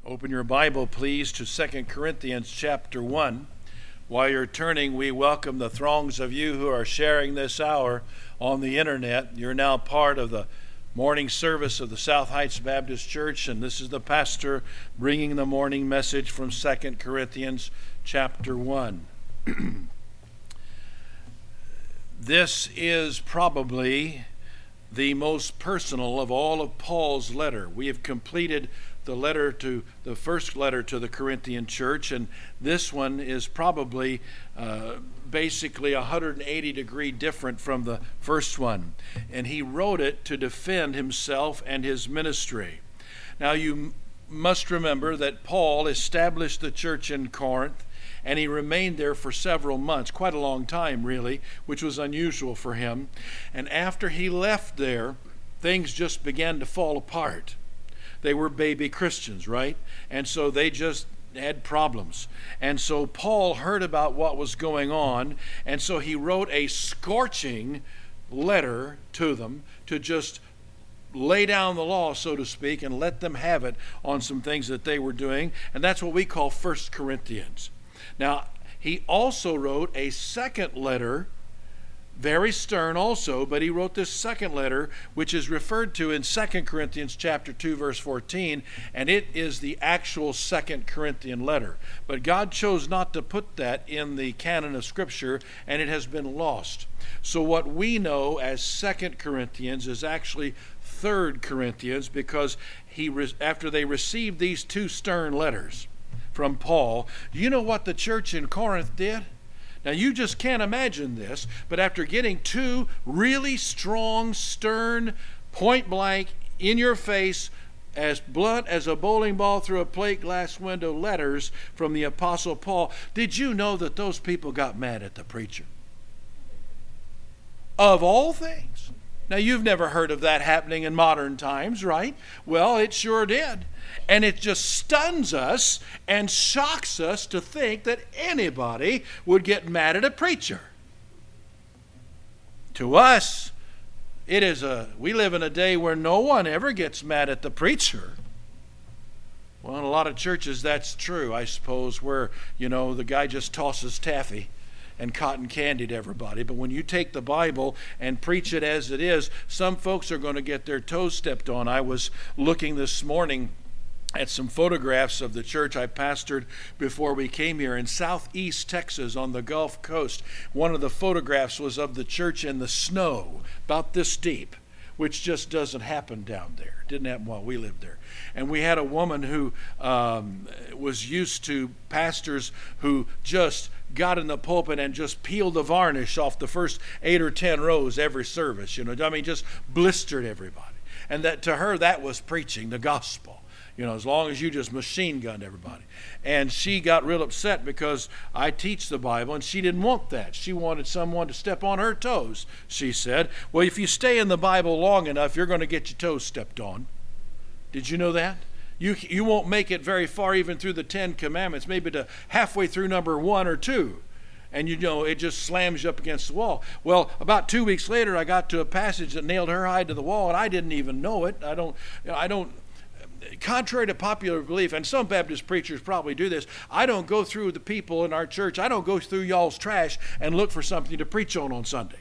Open your Bible, please, to 2 Corinthians chapter 1. While you're turning, we welcome the throngs of you who are sharing this hour on the internet. You're now part of the morning service of the South Heights Baptist Church, and this is the pastor bringing the morning message from 2 Corinthians chapter 1. This is probably the most personal of all of Paul's letter. We have completed the first letter to the Corinthian church, and this one is probably basically 180 degree different from the first one. And he wrote it to defend himself and his ministry. Now you must remember that Paul established the church in Corinth, and he remained there for several months, quite a long time really, which was unusual for him. And after he left there, things just began to fall apart. They were baby Christians, right? And so they just had problems. And so Paul heard about what was going on, and so he wrote a scorching letter to them to just lay down the law, so to speak, and let them have it on some things that they were doing. And that's what we call 1 Corinthians. Now, he also wrote a second letter, very stern also, but he wrote this second letter, which is referred to in 2 Corinthians chapter 2, verse 14, and it is the actual 2 Corinthian letter. But God chose not to put that in the canon of Scripture, and it has been lost. So what we know as 2 Corinthians is actually 3 Corinthians, because after they received these two stern letters from Paul, do you know what the church in Corinth did? Now, you just can't imagine this, but after getting two really strong, stern, point-blank, in-your-face, as blunt as a bowling ball through a plate glass window letters from the Apostle Paul, did you know that those people got mad at the preacher? Of all things. Now, you've never heard of that happening in modern times, right? Well, it sure did. And it just stuns us and shocks us to think that anybody would get mad at a preacher. To us, we live in a day where no one ever gets mad at the preacher. Well, in a lot of churches that's true, I suppose, where, the guy just tosses taffy and cotton candy to everybody. But when you take the Bible and preach it as it is, some folks are going to get their toes stepped on. I was looking this morning at some photographs of the church I pastored before we came here in southeast Texas on the Gulf Coast. One of the photographs was of the church in the snow, about this deep, which just doesn't happen down there. It didn't happen while we lived there. And we had a woman who was used to pastors who just got in the pulpit and just peeled the varnish off the first 8 or 10 rows every service, just blistered everybody. And that to her, that was preaching the gospel. As long as you just machine gunned everybody. And she got real upset because I teach the Bible, and she didn't want that. She wanted someone to step on her toes, she said. Well, if you stay in the Bible long enough, you're going to get your toes stepped on. Did you know that? You won't make it very far even through the 10 Commandments, maybe to halfway through number 1 or 2. And it just slams you up against the wall. Well, about 2 weeks later, I got to a passage that nailed her hide to the wall, and I didn't even know it. I don't. Contrary to popular belief, and some Baptist preachers probably do this, I don't go through the people in our church, I don't go through y'all's trash and look for something to preach on Sunday.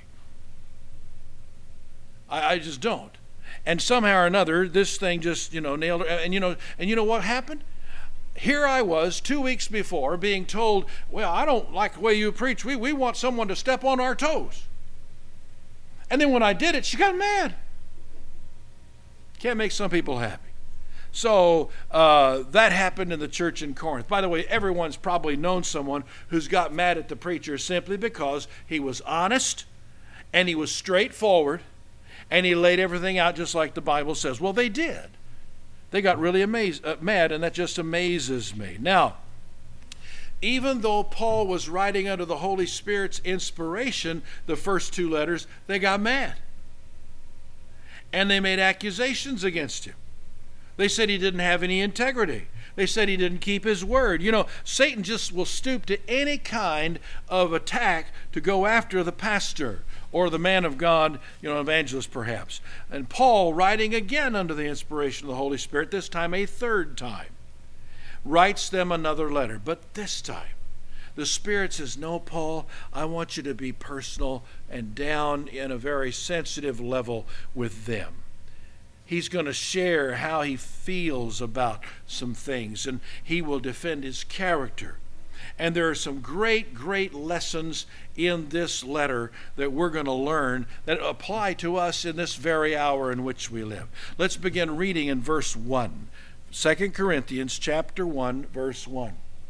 I just don't. And somehow or another, this thing just, nailed her. And you know what happened? Here I was 2 weeks before being told, well, I don't like the way you preach. We want someone to step on our toes. And then when I did it, she got mad. Can't make some people happy. So that happened in the church in Corinth. By the way, everyone's probably known someone who's got mad at the preacher simply because he was honest and he was straightforward and he laid everything out just like the Bible says. Well, they did. They got really mad, and that just amazes me. Now, even though Paul was writing under the Holy Spirit's inspiration, the first 2 letters, they got mad. And they made accusations against him. They said he didn't have any integrity. They said he didn't keep his word. Satan just will stoop to any kind of attack to go after the pastor or the man of God, evangelist perhaps. And Paul, writing again under the inspiration of the Holy Spirit, this time a 3rd time, writes them another letter. But this time, the Spirit says, no, Paul, I want you to be personal and down in a very sensitive level with them. He's going to share how he feels about some things, and he will defend his character. And there are some great, great lessons in this letter that we're going to learn that apply to us in this very hour in which we live. Let's begin reading in verse 1. 2 Corinthians chapter 1, verse 1.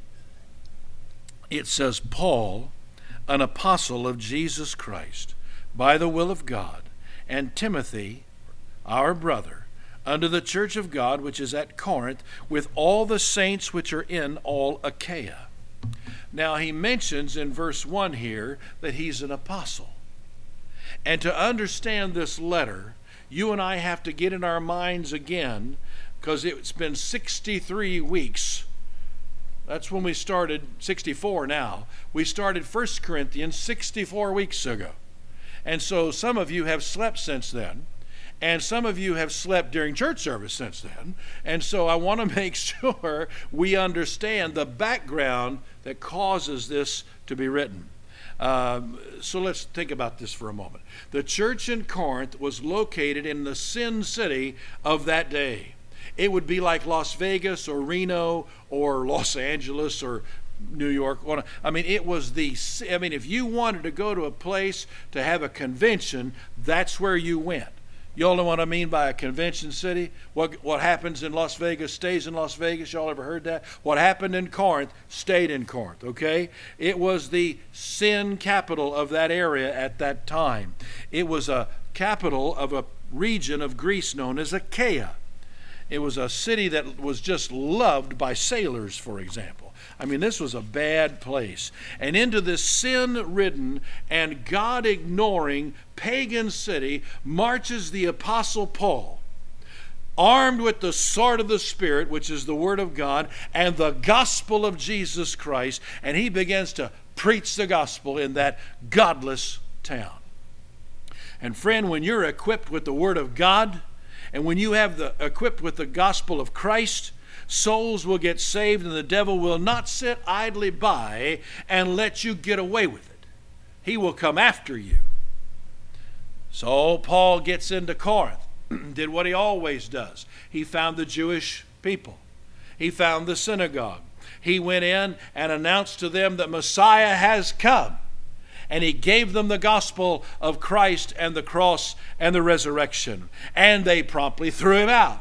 It says, Paul, an apostle of Jesus Christ, by the will of God, and Timothy, our brother, unto the church of God which is at Corinth, with all the saints which are in all Achaia. Now he mentions in verse 1 here that he's an apostle. And to understand this letter, you and I have to get in our minds again, because it's been 63 weeks. That's when we started, 64 now. We started 1 Corinthians 64 weeks ago. And so some of you have slept since then. And some of you have slept during church service since then. And so I want to make sure we understand the background that causes this to be written. So let's think about this for a moment. The church in Corinth was located in the Sin City of that day. It would be like Las Vegas or Reno or Los Angeles or New York. I mean, if you wanted to go to a place to have a convention, that's where you went. Y'all know what I mean by a convention city? What happens in Las Vegas stays in Las Vegas. Y'all ever heard that? What happened in Corinth stayed in Corinth, okay? It was the sin capital of that area at that time. It was a capital of a region of Greece known as Achaia. It was a city that was just loved by sailors, for example. I mean, this was a bad place. And into this sin-ridden and God-ignoring pagan city marches the Apostle Paul, armed with the sword of the Spirit, which is the Word of God, and the gospel of Jesus Christ, and he begins to preach the gospel in that godless town. And friend, when you're equipped with the Word of God, and when you have equipped with the gospel of Christ, souls will get saved, and the devil will not sit idly by and let you get away with it. He will come after you. So Paul gets into Corinth, did what he always does. He found the Jewish people. He found the synagogue. He went in and announced to them that Messiah has come. And he gave them the gospel of Christ and the cross and the resurrection. And they promptly threw him out.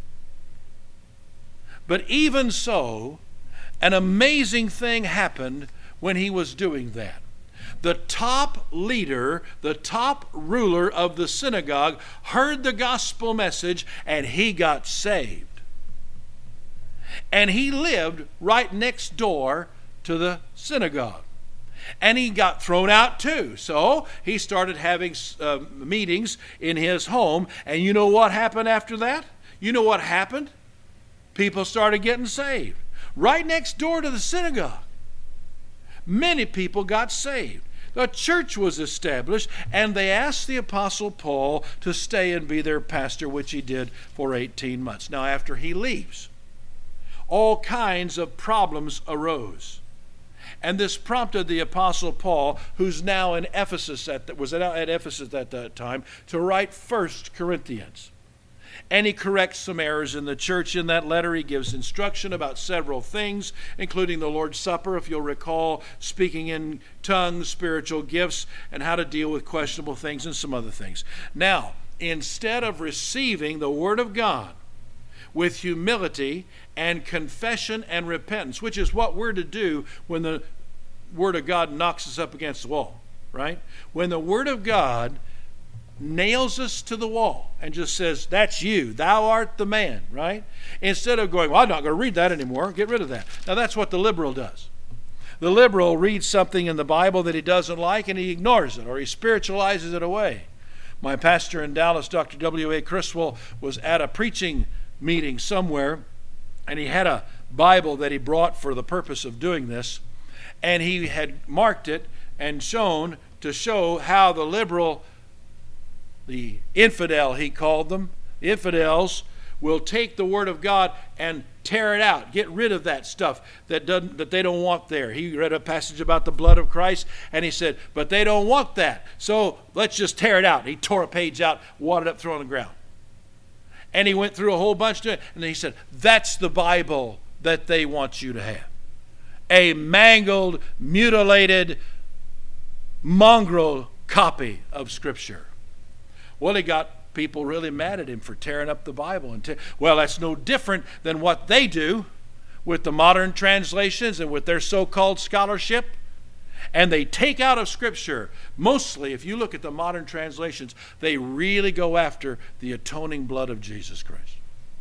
But even so, an amazing thing happened when he was doing that. The top leader, the top ruler of the synagogue heard the gospel message, and he got saved. And he lived right next door to the synagogue. And he got thrown out too. So he started having meetings in his home. And you know what happened after that? You know what happened? People started getting saved. Right next door to the synagogue. Many people got saved. The church was established, and they asked the Apostle Paul to stay and be their pastor, which he did for 18 months. Now, after he leaves, all kinds of problems arose. And this prompted the Apostle Paul, who's now in Ephesus, was at Ephesus at that time, to write 1 Corinthians. And he corrects some errors in the church. In that letter, he gives instruction about several things, including the Lord's Supper, if you'll recall, speaking in tongues, spiritual gifts, and how to deal with questionable things and some other things. Now, instead of receiving the Word of God with humility and confession and repentance, which is what we're to do when the Word of God knocks us up against the wall, right? When the Word of God nails us to the wall and just says, that's you, thou art the man, right? Instead of going, well, I'm not going to read that anymore, get rid of that. Now that's what the liberal does. The liberal reads something in the Bible that he doesn't like and he ignores it or he spiritualizes it away. My pastor in Dallas, Dr. W.A. Criswell, was at a preaching meeting somewhere, and he had a Bible that he brought for the purpose of doing this, and he had marked it and shown to show how the liberal, the infidel he called them, infidels, will take the Word of God and tear it out, get rid of that stuff that they don't want there. He read a passage about the blood of Christ, and he said, but they don't want that, so let's just tear it out. He tore a page out, wadded up, threw it on the ground. And he went through a whole bunch to it, and then he said, that's the Bible that they want you to have. A mangled, mutilated, mongrel copy of Scripture. Well, he got people really mad at him for tearing up the Bible. Well, that's no different than what they do with the modern translations and with their so-called scholarship. And they take out of Scripture, mostly, if you look at the modern translations, they really go after the atoning blood of Jesus Christ.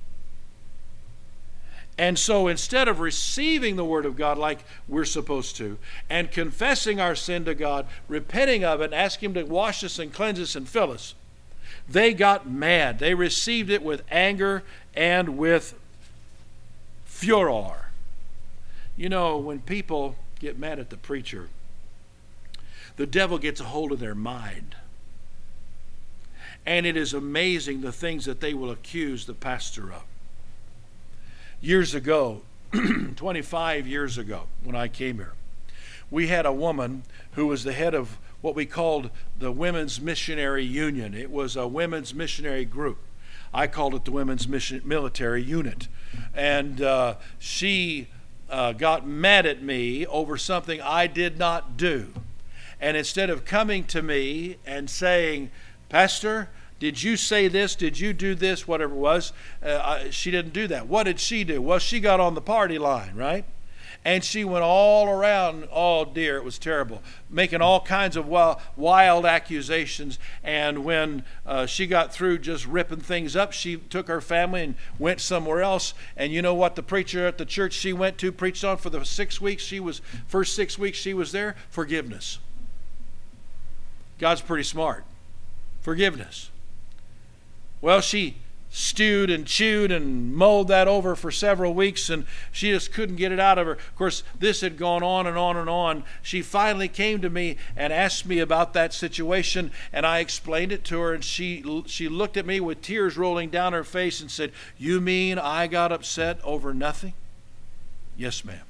And so instead of receiving the Word of God like we're supposed to, and confessing our sin to God, repenting of it, and asking Him to wash us and cleanse us and fill us, they got mad. They received it with anger and with furor. You know, when people get mad at the preacher, the devil gets a hold of their mind. And it is amazing the things that they will accuse the pastor of. Years ago, 25 years ago, when I came here, we had a woman who was the head of what we called the Women's Missionary Union. It was a women's missionary group. I called it the Women's Military Unit. And she got mad at me over something I did not do. And instead of coming to me and saying, Pastor, did you say this? Did you do this? Whatever it was. She didn't do that. What did she do? Well, she got on the party line, right? And she went all around, oh dear, it was terrible, making all kinds of wild accusations. And when she got through just ripping things up, she took her family and went somewhere else. And you know what the preacher at the church she went to preached on for the 6 weeks first 6 weeks she was there? Forgiveness. God's pretty smart. Forgiveness. Well, she stewed and chewed and mulled that over for several weeks, and she just couldn't get it out of her. Of course, this had gone on and on and on. She finally came to me and asked me about that situation, and I explained it to her, and she looked at me with tears rolling down her face and said, "You mean I got upset over nothing?" "Yes, ma'am."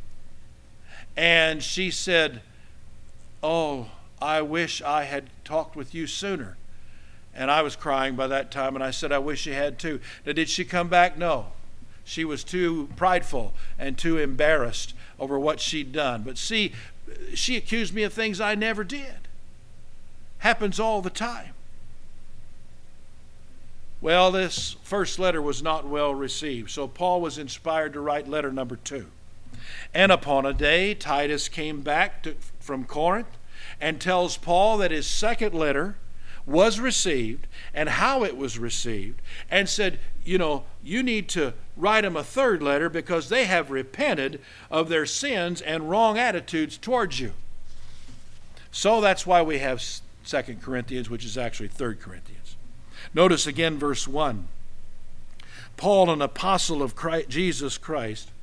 And she said, "Oh, I wish I had talked with you sooner." And I was crying by that time, and I said, "I wish you had too." Now, did she come back? No. She was too prideful and too embarrassed over what she'd done. But see, she accused me of things I never did. Happens all the time. Well, this first letter was not well received, so Paul was inspired to write letter number 2. And upon a day, Titus came back from Corinth and tells Paul that his second letter was received and how it was received, and said, you need to write them a third letter because they have repented of their sins and wrong attitudes towards you. So that's why we have 2 Corinthians, which is actually 3 Corinthians. Notice again verse 1. Paul, an apostle of Jesus Christ,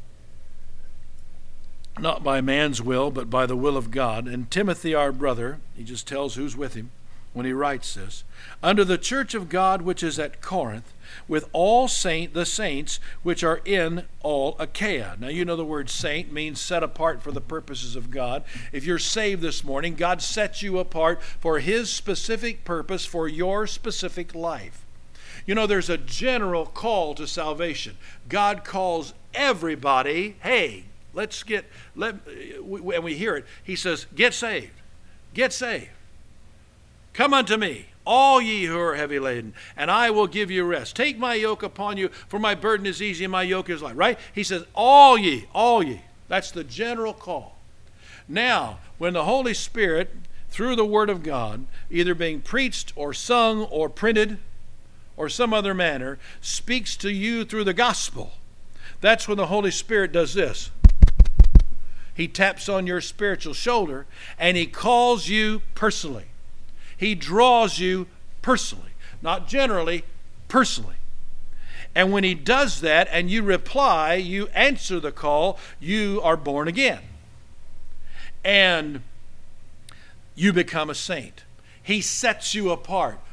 not by man's will, but by the will of God, and Timothy our brother, he just tells who's with him when he writes this, under the church of God which is at Corinth, with all the saints which are in all Achaia. Now you know the word saint means set apart for the purposes of God. If you're saved this morning, God sets you apart for His specific purpose for your specific life. You know, there's a general call to salvation. God calls everybody, hey, and we hear it. He says, get saved. Get saved. Come unto me, all ye who are heavy laden, and I will give you rest. Take my yoke upon you, for my burden is easy and my yoke is light. Right? He says, all ye. That's the general call. Now, when the Holy Spirit, through the Word of God, either being preached or sung or printed or some other manner, speaks to you through the gospel, that's when the Holy Spirit does this. He taps on your spiritual shoulder and He calls you personally. He draws you personally, not generally, personally. And when He does that and you reply, you answer the call, you are born again. And you become a saint. He sets you apart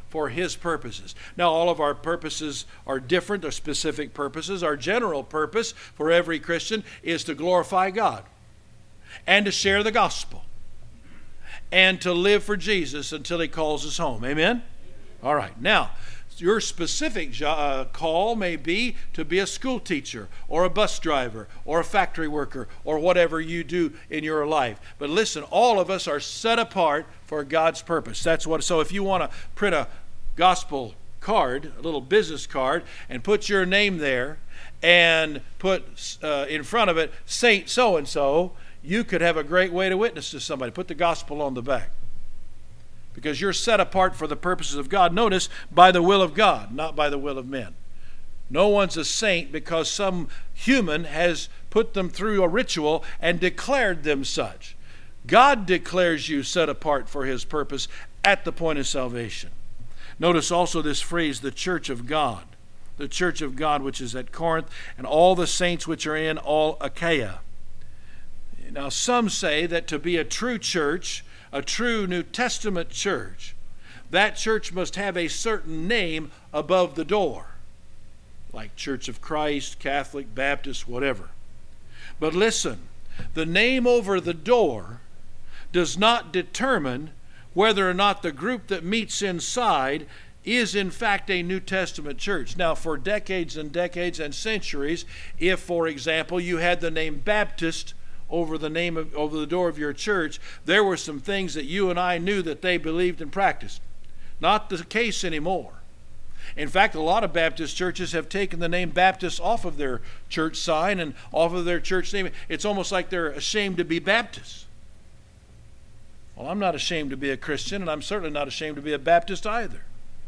for His purposes. Now, all of our purposes are different, they're specific purposes. Our general purpose for every Christian is to glorify God and to share the gospel and to live for Jesus until He calls us home. Amen? All right. Now, your specific call may be to be a school teacher or a bus driver or a factory worker or whatever you do in your life. But listen, all of us are set apart for God's purpose. So if you want to print a gospel card, a little business card, and put your name there and put in front of it Saint so-and-so, you could have a great way to witness to somebody. Put the gospel on the back. Because you're set apart for the purposes of God. Notice, by the will of God, not by the will of men. No one's a saint because some human has put them through a ritual and declared them such. God declares you set apart for His purpose at the point of salvation. Notice also this phrase, the church of God. The church of God which is at Corinth, and all the saints which are in all Achaia. Now some say that to be a true church, a true New Testament church, that church must have a certain name above the door, like Church of Christ, Catholic, Baptist, whatever. But listen, the name over the door does not determine whether or not the group that meets inside is in fact a New Testament church. Now, for decades and decades and centuries, if, for example, you had the name Baptist over the door of your church, there were some things that you and I knew that they believed and practiced. Not the case anymore. In fact, a lot of Baptist churches have taken the name Baptist off of their church sign and off of their church name. It's almost like they're ashamed to be Baptists. Well, I'm not ashamed to be a Christian, and I'm certainly not ashamed to be a Baptist either.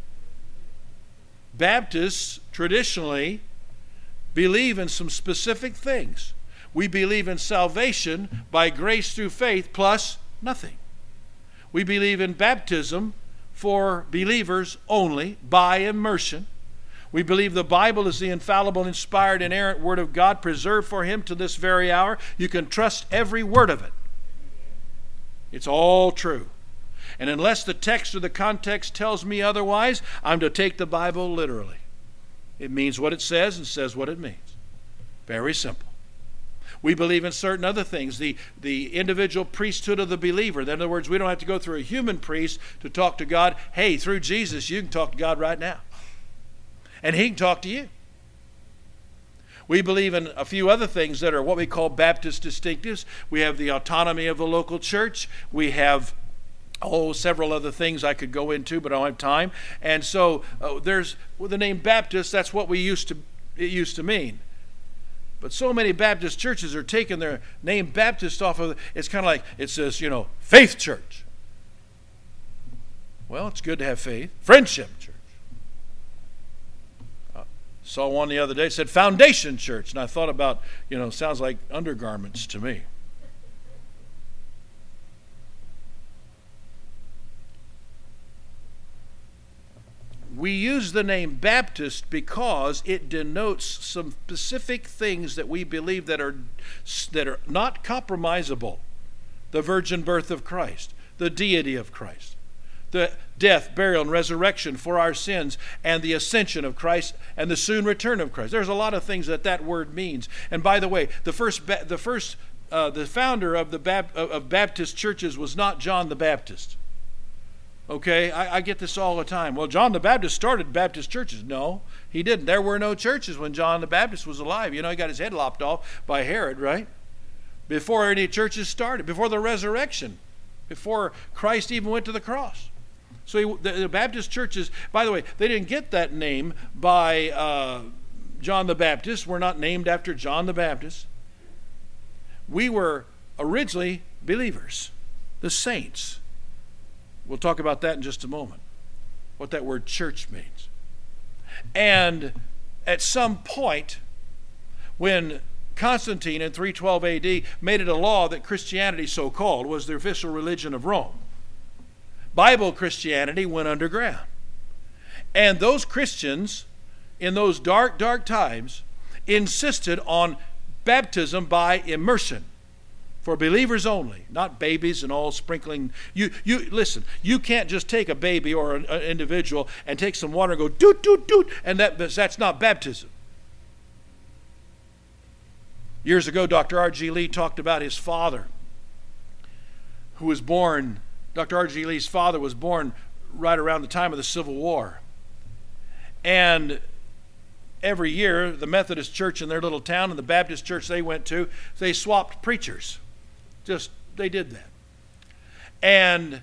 Baptists traditionally believe in some specific things. We believe in salvation by grace through faith plus nothing. We believe in baptism for believers only by immersion. We believe the Bible is the infallible, inspired, inerrant Word of God, preserved for Him to this very hour. You can trust every word of it. It's all true. And unless the text or the context tells me otherwise, I'm to take the Bible literally. It means what it says and says what it means. Very simple. We believe in certain other things, the individual priesthood of the believer. In other words, we don't have to go through a human priest to talk to God. Hey, through Jesus, you can talk to God right now. And He can talk to you. We believe in a few other things that are what we call Baptist distinctives. We have the autonomy of the local church. We have several other things I could go into, but I don't have time. And so there's the name Baptist, that's what it used to mean. But so many Baptist churches are taking their name Baptist off of it. It's kind of like it says, Faith Church. Well, it's good to have faith. Friendship Church. Saw one the other day, said Foundation Church. And I thought about, sounds like undergarments to me. We use the name Baptist because it denotes some specific things that we believe that are not compromisable. The virgin birth of Christ, the deity of Christ, the death, burial, and resurrection for our sins, and the ascension of Christ and the soon return of Christ. There's a lot of things that word means. And by the way, the founder of Baptist churches was not John the Baptist. Okay, I get this all the time. Well, John the Baptist started Baptist churches. No, he didn't. There were no churches when John the Baptist was alive. He got his head lopped off by Herod, right? Before any churches started, before the resurrection, before Christ even went to the cross. So the Baptist churches, by the way, they didn't get that name by John the Baptist. We're not named after John the Baptist. We were originally believers, the saints. We'll talk about that in just a moment, what that word church means. And at some point, when Constantine in 312 AD made it a law that Christianity, so-called, was the official religion of Rome, Bible Christianity went underground. And those Christians, in those dark, dark times, insisted on baptism by immersion. For believers only, not babies and all sprinkling. You listen, you can't just take a baby or an individual and take some water and go doot, doot, doot, and that's not baptism. Years ago, Dr. R.G. Lee talked about his father, who was born. Dr. R.G. Lee's father was born right around the time of the Civil War. And every year, the Methodist church in their little town and the Baptist church they went to, they swapped preachers. They did that. And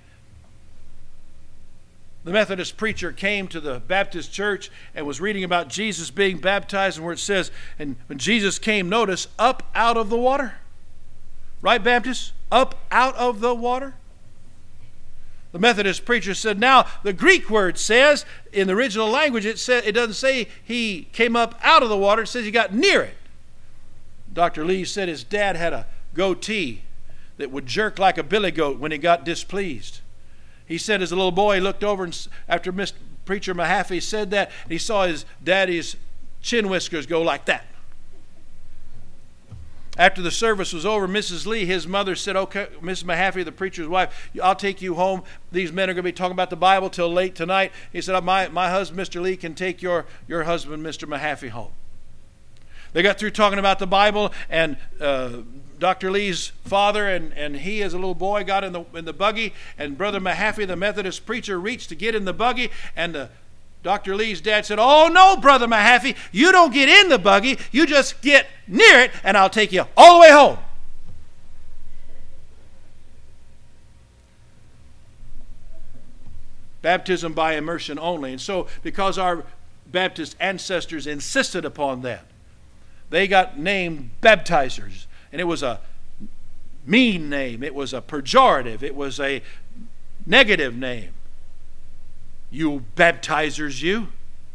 the Methodist preacher came to the Baptist church and was reading about Jesus being baptized, and where it says, and when Jesus came, notice, up out of the water. Right, Baptists? Up out of the water. The Methodist preacher said, now the Greek word says, in the original language, it doesn't say he came up out of the water, it says he got near it. Dr. Lee said his dad had a goatee that would jerk like a billy goat when he got displeased. He said as a little boy, he looked over, and after Mr. Preacher Mahaffey said that, he saw his daddy's chin whiskers go like that. After the service was over, Mrs. Lee, his mother, said, okay, Mrs. Mahaffey, the preacher's wife, I'll take you home. These men are going to be talking about the Bible till late tonight. He said, my husband, Mr. Lee, can take your husband, Mr. Mahaffey, home. They got through talking about the Bible, and Dr. Lee's father and he, as a little boy, got in the buggy, and Brother Mahaffey, the Methodist preacher, reached to get in the buggy, and Dr. Lee's dad said, oh no, Brother Mahaffey, you don't get in the buggy, you just get near it, and I'll take you all the way home. Baptism by immersion only. And so, because our Baptist ancestors insisted upon that, they got named baptizers. And it was a mean name. It was a pejorative. It was a negative name. You baptizers, you.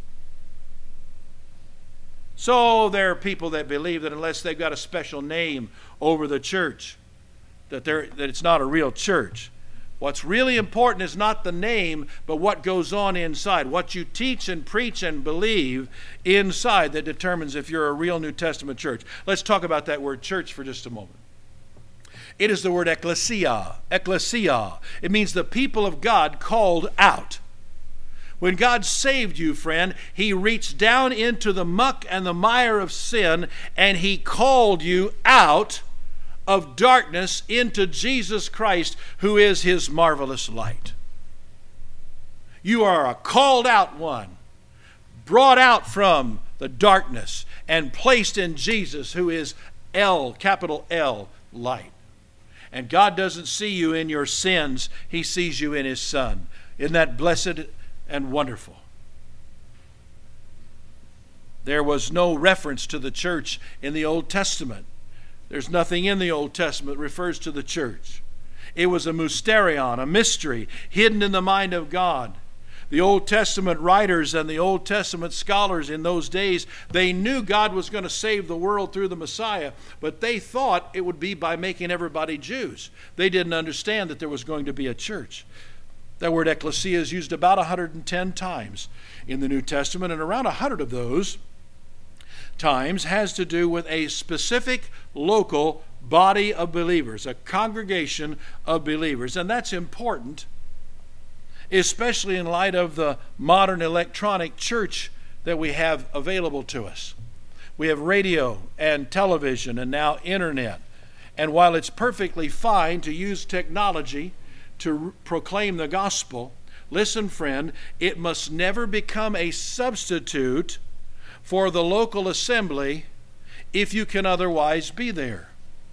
So there are people that believe that unless they've got a special name over the church, that it's not a real church. What's really important is not the name, but what goes on inside. What you teach and preach and believe inside that determines if you're a real New Testament church. Let's talk about that word church for just a moment. It is the word ecclesia. Ecclesia. It means the people of God called out. When God saved you, friend, He reached down into the muck and the mire of sin, and He called you out of darkness into Jesus Christ, who is His marvelous light. You are a called out one, brought out from the darkness and placed in Jesus, who is L, capital L, light. And God doesn't see you in your sins, He sees you in His Son. Isn't that blessed and wonderful? There was no reference to the church in the Old Testament. There's nothing in the Old Testament that refers to the church. It was a mysterion, a mystery, hidden in the mind of God. The Old Testament writers and the Old Testament scholars in those days, they knew God was going to save the world through the Messiah, but they thought it would be by making everybody Jews. They didn't understand that there was going to be a church. That word ecclesia is used about 110 times in the New Testament, and around 100 of those times has to do with a specific local body of believers, a congregation of believers. And that's important, especially in light of the modern electronic church that we have available to us. We have radio and television and now internet. And while it's perfectly fine to use technology to proclaim the gospel, listen, friend, it must never become a substitute for the local assembly if you can otherwise be there.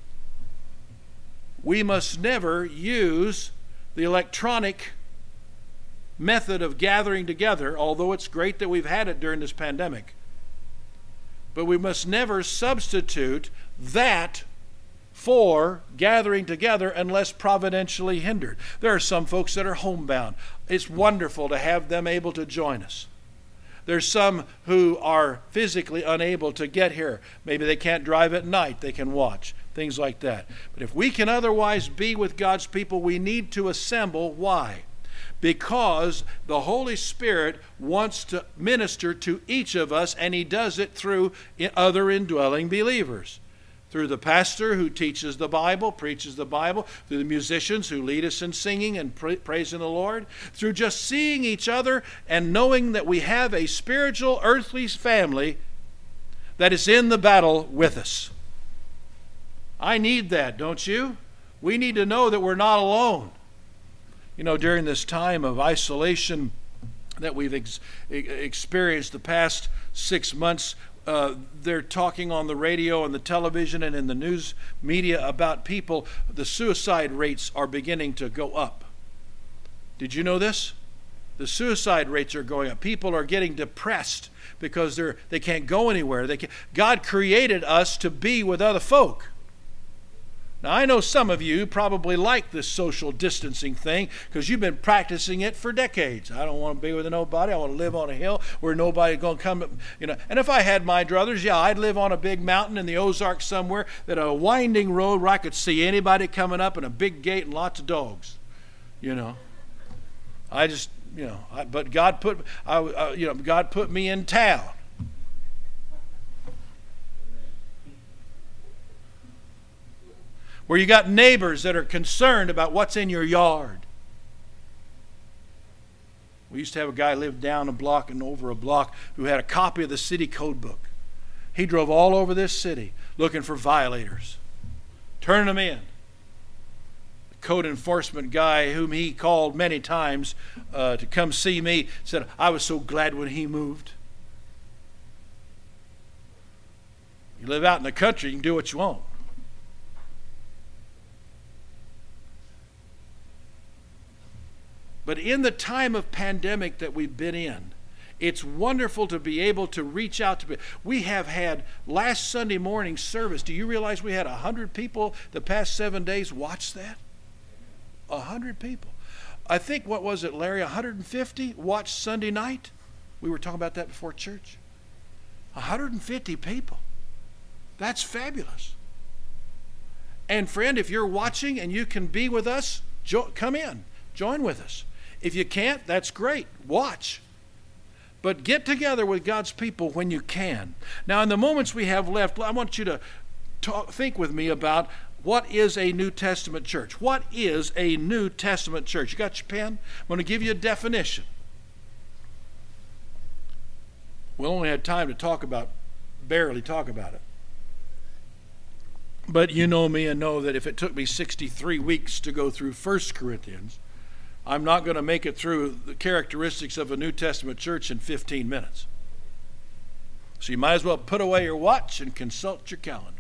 We must never use the electronic method of gathering together, although it's great that we've had it during this pandemic. But we must never substitute that for gathering together unless providentially hindered. There are some folks that are homebound. It's wonderful to have them able to join us. There's some who are physically unable to get here. Maybe they can't drive at night. They can watch, things like that. But if we can otherwise be with God's people, we need to assemble. Why? Because the Holy Spirit wants to minister to each of us, and He does it through other indwelling believers. through the pastor who teaches the Bible, preaches the Bible, through the musicians who lead us in singing and praising the Lord, through just seeing each other and knowing that we have a spiritual, earthly family that is in the battle with us. I need that, don't you? We need to know that we're not alone. You know, during this time of isolation that we've experienced the past 6 months, they're talking on the radio and the television and in the news media about people. The suicide rates are beginning to go up. Did you know this? The suicide rates are going up. People are getting depressed because they can't go anywhere. God created us to be with other folk. Now, I know some of you probably like this social distancing thing because you've been practicing it for decades. I don't want to be with nobody. I want to live on a hill where nobody's going to come, you know. And if I had my druthers, yeah, I'd live on a big mountain in the Ozarks somewhere, that a winding road where I could see anybody coming up and a big gate and lots of dogs, you know. I just, you know, but God put me in town. Where you got neighbors that are concerned about what's in your yard. We used to have a guy live down a block and over a block who had a copy of the city code book. He drove all over this city looking for violators, turning them in. The code enforcement guy, whom he called many times to come see me, said, I was so glad when he moved. You live out in the country, you can do what you want. But in the time of pandemic that we've been in, it's wonderful to be able to reach out to people. We have had last Sunday morning service. Do you realize we had 100 people the past 7 days watch that? 100 people. I think, what was it, Larry, 150 watched Sunday night? We were talking about that before church. 150 people. That's fabulous. And friend, if you're watching and you can be with us, come in. Join with us. If you can't, that's great. Watch. But get together with God's people when you can. Now, in the moments we have left, I want you to think with me about what is a New Testament church. What is a New Testament church? You got your pen? I'm going to give you a definition. We'll only have time to barely talk about it. But you know me and know that if it took me 63 weeks to go through 1 Corinthians, I'm not going to make it through the characteristics of a New Testament church in 15 minutes. So you might as well put away your watch and consult your calendar.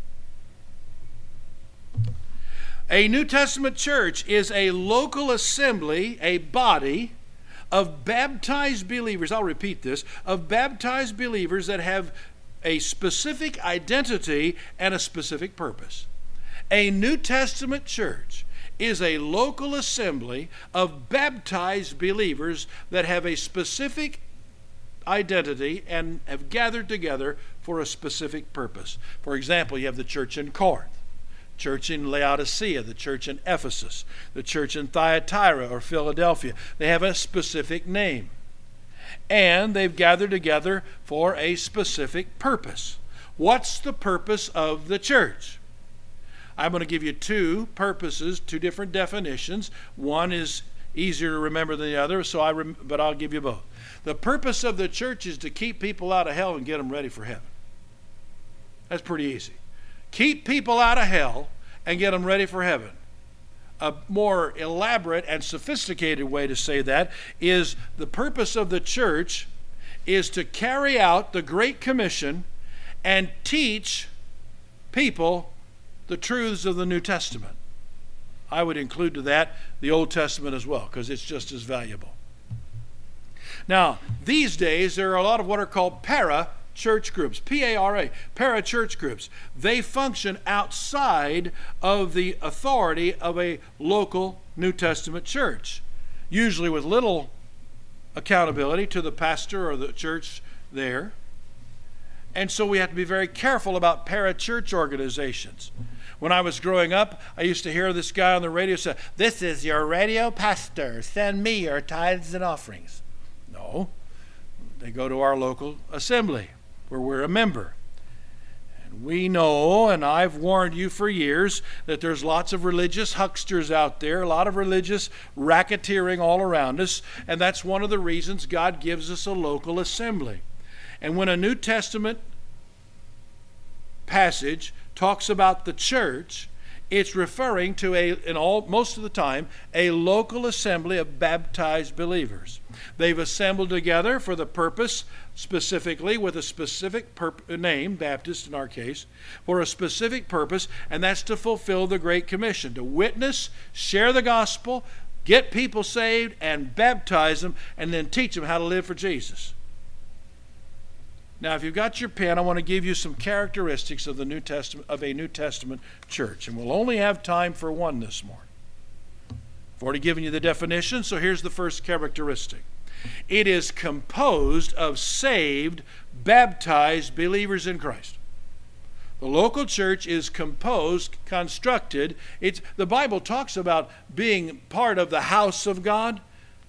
A New Testament church is a local assembly, a body of baptized believers. I'll repeat this. Of baptized believers that have a specific identity and a specific purpose. A New Testament church is a local assembly of baptized believers that have a specific identity and have gathered together for a specific purpose. For example, you have the church in Corinth, church in Laodicea, the church in Ephesus, the church in Thyatira or Philadelphia. They have a specific name. And they've gathered together for a specific purpose. What's the purpose of the church? I'm going to give you two purposes, two different definitions. One is easier to remember than the other, but I'll give you both. The purpose of the church is to keep people out of hell and get them ready for heaven. That's pretty easy. Keep people out of hell and get them ready for heaven. A more elaborate and sophisticated way to say that is the purpose of the church is to carry out the Great Commission and teach people the truths of the New Testament. I would include to that the Old Testament as well, because it's just as valuable. Now, these days there are a lot of what are called para-church groups, P-A-R-A, para-church groups. They function outside of the authority of a local New Testament church, usually with little accountability to the pastor or the church there. And so we have to be very careful about para-church organizations. When I was growing up, I used to hear this guy on the radio say, "This is your radio pastor. Send me your tithes and offerings." No, they go to our local assembly where we're a member. We know, and I've warned you for years, that there's lots of religious hucksters out there, a lot of religious racketeering all around us, and that's one of the reasons God gives us a local assembly. And when a New Testament passage talks about the church, it's referring to most of the time, a local assembly of baptized believers. They've assembled together for the purpose, specifically with a specific name, Baptist in our case, for a specific purpose, and that's to fulfill the Great Commission, to witness, share the gospel, get people saved, and baptize them, and then teach them how to live for Jesus. Now, if you've got your pen, I want to give you some characteristics of a New Testament church, and we'll only have time for one this morning. I've already given you the definition, so here's the first characteristic. It is composed of saved, baptized believers in Christ. The local church is constructed. The Bible talks about being part of the house of God.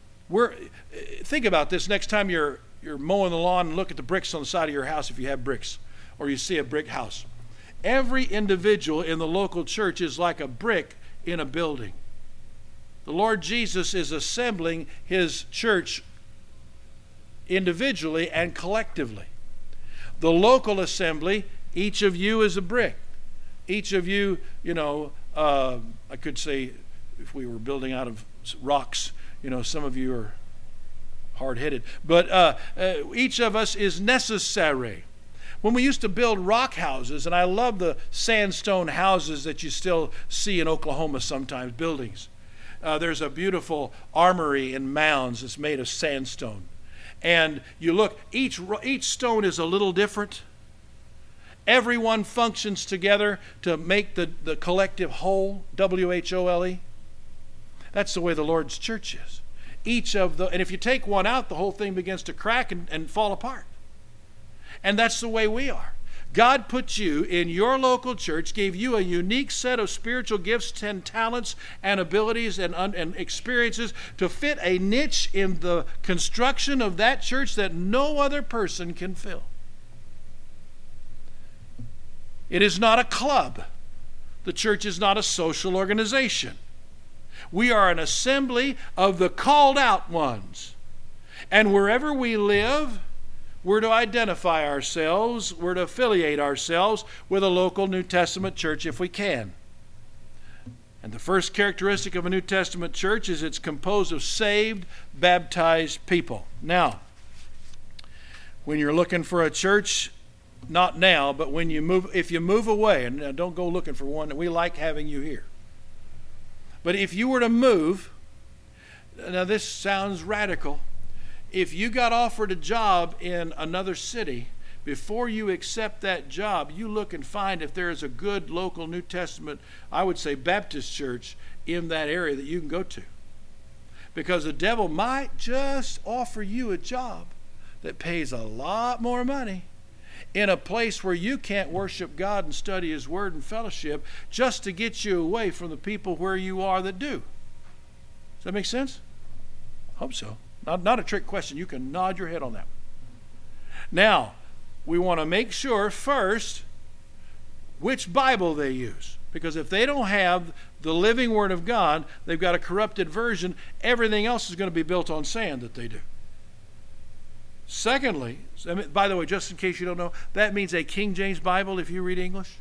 Think about this next time you're mowing the lawn and look at the bricks on the side of your house if you have bricks, or you see a brick house. Every individual in the local church is like a brick in a building. The Lord Jesus is assembling his church individually and collectively. The local assembly, each of you is a brick. Each of you, I could say, if we were building out of rocks, some of you are hard-headed, but each of us is necessary. When we used to build rock houses, and I love the sandstone houses that you still see in Oklahoma sometimes, buildings. There's a beautiful armory in mounds that's made of sandstone. And you look, each stone is a little different. Everyone functions together to make the collective whole, W-H-O-L-E. That's the way the Lord's church is. And if you take one out, the whole thing begins to crack and fall apart. And that's the way we are. God put you in your local church, gave you a unique set of spiritual gifts and talents and abilities and experiences to fit a niche in the construction of that church that no other person can fill. It is not a club. The church is not a social organization. We are an assembly of the called out ones. And wherever we live, we're to identify ourselves, we're to affiliate ourselves with a local New Testament church if we can. And the first characteristic of a New Testament church is it's composed of saved, baptized people. Now, when you're looking for a church, not now, but when you move, if you move away, and don't go looking for one, we like having you here. But if you were to move, now this sounds radical, if you got offered a job in another city, before you accept that job, you look and find if there is a good local New Testament, I would say Baptist church, in that area that you can go to. Because the devil might just offer you a job that pays a lot more money in a place where you can't worship God and study his word and fellowship, just to get you away from the people where you are that do. Does that make sense? Hope so. Not a trick question. You can nod your head on that. Now, we want to make sure first which Bible they use. Because if they don't have the living Word of God, they've got a corrupted version, everything else is going to be built on sand that they do. Secondly, by the way, just in case you don't know, that means a King James Bible if you read English.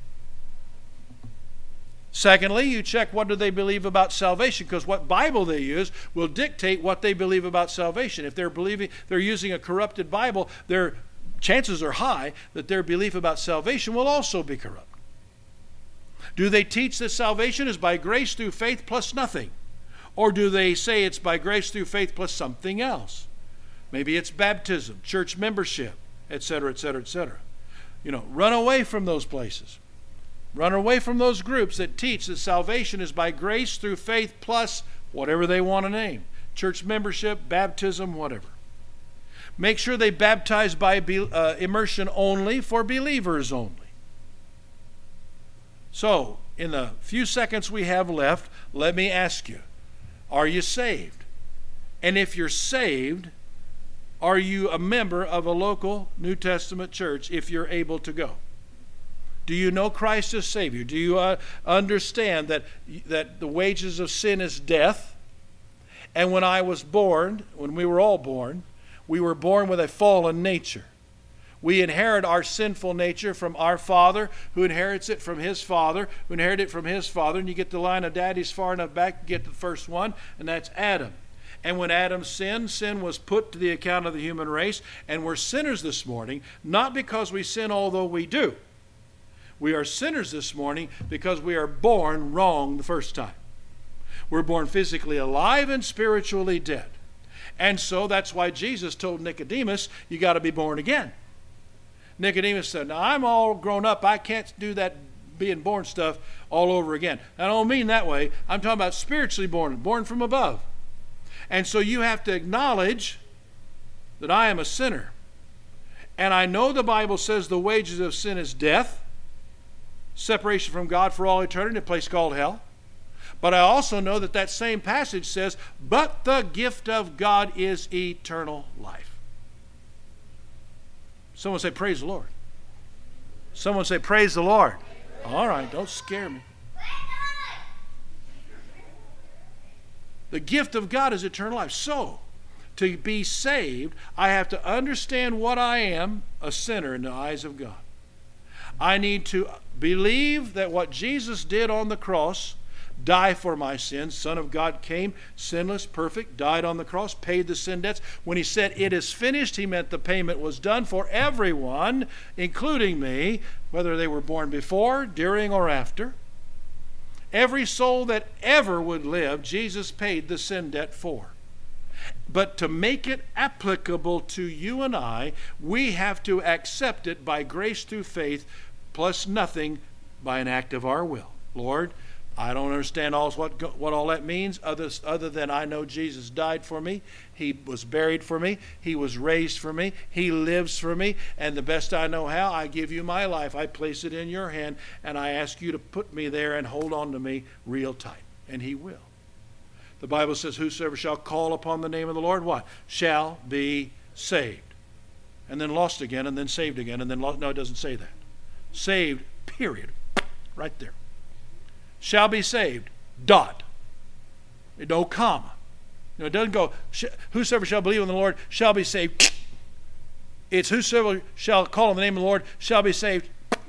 Secondly, you check what do they believe about salvation, because what Bible they use will dictate what they believe about salvation. If they're using a corrupted Bible, their chances are high that their belief about salvation will also be corrupt. Do they teach that salvation is by grace through faith plus nothing? Or do they say it's by grace through faith plus something else? Maybe it's baptism, church membership, etc., etc., etc. Run away from those places. Run away from those groups that teach that salvation is by grace through faith plus whatever they want to name. Church membership, baptism, whatever. Make sure they baptize by immersion only for believers only. So, in the few seconds we have left, let me ask you, are you saved? And if you're saved, are you a member of a local New Testament church if you're able to go? Do you know Christ as Savior? Do you understand that the wages of sin is death? And when I was born, when we were all born, we were born with a fallen nature. We inherit our sinful nature from our father, who inherits it from his father, who inherited it from his father. And you get the line of daddies far enough back, you get the first one, and that's Adam. And when Adam sinned, sin was put to the account of the human race. And we're sinners this morning, not because we sin, although we do. We are sinners this morning because we are born wrong the first time. We're born physically alive and spiritually dead. And so that's why Jesus told Nicodemus, you got to be born again. Nicodemus said, now I'm all grown up. I can't do that being born stuff all over again. I don't mean that way. I'm talking about spiritually born from above. And so you have to acknowledge that I am a sinner. And I know the Bible says the wages of sin is death, separation from God for all eternity, a place called hell. But I also know that that same passage says, but the gift of God is eternal life. Someone say, praise the Lord. Someone say, praise the Lord. All right, don't scare me. The gift of God is eternal life. So, to be saved, I have to understand what I am, a sinner in the eyes of God. I need to believe that what Jesus did on the cross, die for my sins. Son of God came, sinless, perfect, died on the cross, paid the sin debts. When he said, it is finished, he meant the payment was done for everyone, including me, whether they were born before, during, or after. Every soul that ever would live, Jesus paid the sin debt for. But to make it applicable to you and I, we have to accept it by grace through faith, plus nothing by an act of our will. Lord, I don't understand what all that means, other than I know Jesus died for me. He was buried for me. He was raised for me. He lives for me. And the best I know how, I give you my life. I place it in your hand, and I ask you to put me there and hold on to me real tight. And he will. The Bible says, whosoever shall call upon the name of the Lord, what? Shall be saved. And then lost again, and then saved again, and then lost. No, it doesn't say that. Saved, period. Right there. Shall be saved, dot. No comma. It doesn't go, whosoever shall believe in the Lord shall be saved. It's whosoever shall call on the name of the Lord shall be saved.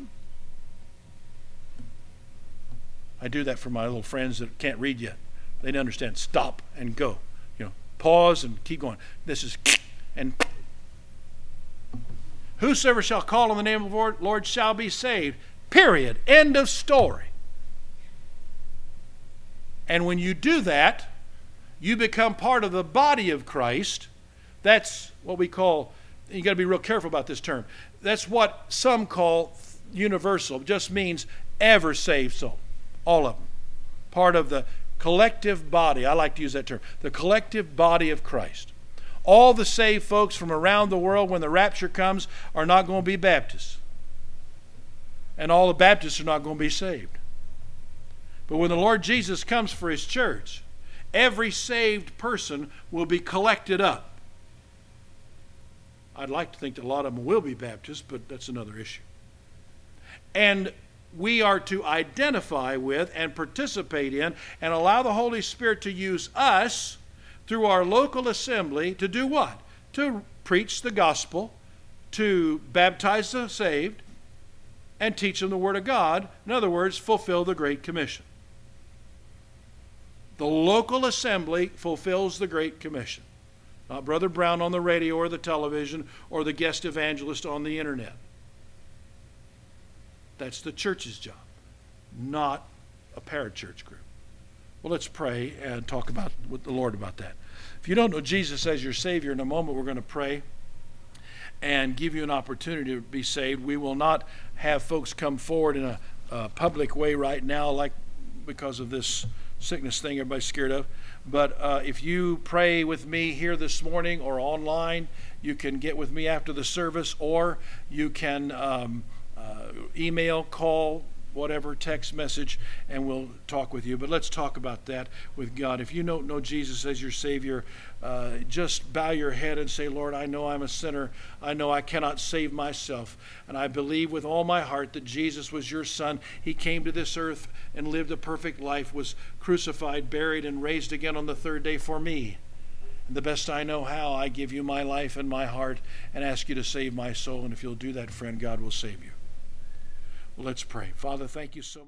I do that for my little friends that can't read yet. They don't understand. Stop and go. Pause and keep going. This is and whosoever shall call on the name of the Lord shall be saved. Period. End of story. And when you do that, you become part of the body of Christ. That's what we call, you got to be real careful about this term. That's what some call universal. It just means ever saved soul. All of them. Part of the collective body. I like to use that term. The collective body of Christ. All the saved folks from around the world, when the rapture comes, are not going to be Baptists. And all the Baptists are not going to be saved. But when the Lord Jesus comes for his church, every saved person will be collected up. I'd like to think that a lot of them will be Baptists, but that's another issue. And we are to identify with and participate in and allow the Holy Spirit to use us through our local assembly to do what? To preach the gospel, to baptize the saved, and teach them the Word of God. In other words, fulfill the Great Commission. The local assembly fulfills the Great Commission. Not Brother Brown on the radio or the television or the guest evangelist on the internet. That's the church's job, not a parachurch group. Well, let's pray and talk with the Lord about that. If you don't know Jesus as your Savior, in a moment we're going to pray and give you an opportunity to be saved. We will not have folks come forward in a public way right now, like because of this sickness thing everybody's scared of. But if you pray with me here this morning or online, you can get with me after the service, or you can email, call, whatever text message, and we'll talk with you. But let's talk about that with God. If you don't know Jesus as your Savior, just bow your head and say, Lord, I know I'm a sinner. I know I cannot save myself. And I believe with all my heart that Jesus was your Son. He came to this earth and lived a perfect life, was crucified, buried, and raised again on the third day for me. And the best I know how, I give you my life and my heart and ask you to save my soul. And if you'll do that, friend, God will save you. Well, let's pray. Father, thank you so much.